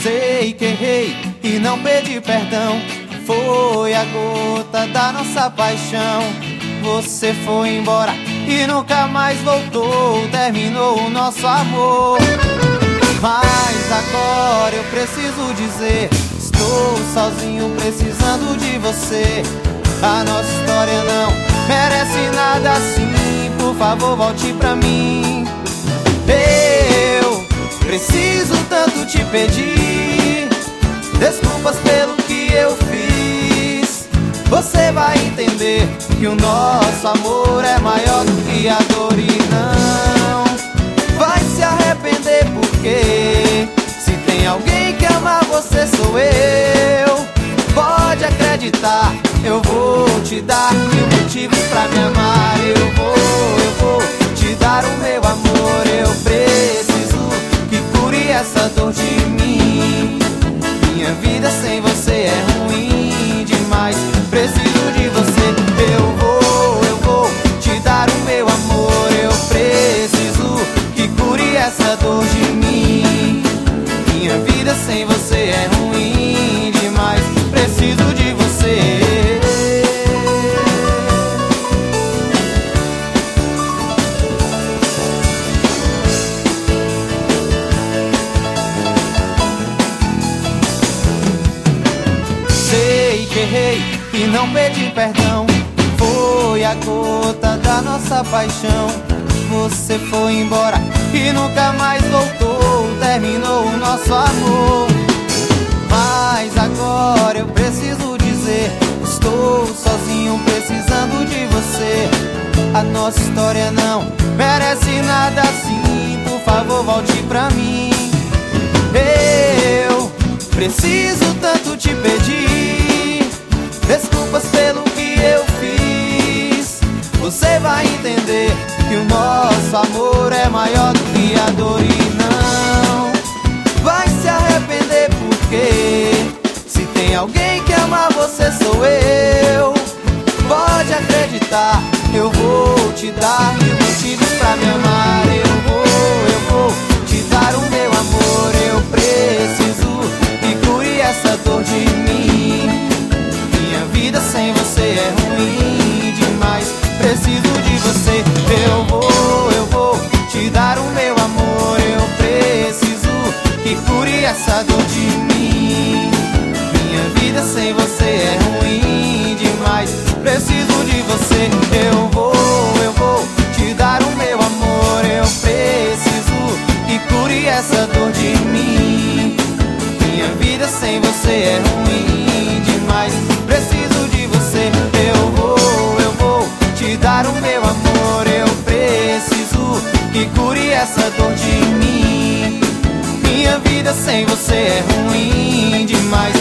Sei que errei e não pedi perdão. Foi a gota da nossa paixão. Você foi embora e nunca mais voltou. Terminou o nosso amor. Mas agora eu preciso dizer: estou sozinho precisando de você. A nossa história não merece nada assim. Por favor, volte pra mim. Eu preciso tanto te pedir desculpas pelo que eu fiz. Você vai entender que o nosso amor é maior do que a dor e não vai se arrepender, porque se tem alguém que ama você sou eu. Pode acreditar, eu vou te dar 1000 motivos pra me amar. Eu vou te dar o meu amor. Eu preciso que cure essa dor de mim. Minha vida sem você é ruim demais. Preciso de você. Eu vou te dar o meu amor. Eu preciso que cure essa dor de mim. Minha vida sem você é ruim demais. Preciso de você. Sei que errei e não pedi perdão. Foi a gota da nossa paixão. Você foi embora e nunca mais voltou. Terminou o nosso amor. Mas agora eu preciso dizer: estou sozinho precisando de você. A nossa história não merece nada assim. Por favor, volte pra mim. Eu preciso tanto te pedir desculpas pelo que eu fiz. Você vai entender que o nosso amor é maior do que a dor e não vai se arrepender, porque se tem alguém que ama você sou eu. Pode acreditar, eu vou te dar 1000 motivos pra me amar. Eu vou te dar o meu amor. Eu preciso que cure essa dor de mim. Minha vida sem você é ruim demais. Preciso de você. Eu vou te dar o meu amor. Eu preciso que cure essa dor de mim. Minha vida sem você é ruim demais. Preciso de você. Eu vou te dar o meu amor. Eu preciso que cure essa dor de mim. Minha vida sem você é ruim demais. Preciso de você. Eu vou te dar o meu amor. Eu preciso que cure essa dor de mim. Minha vida sem você é ruim demais.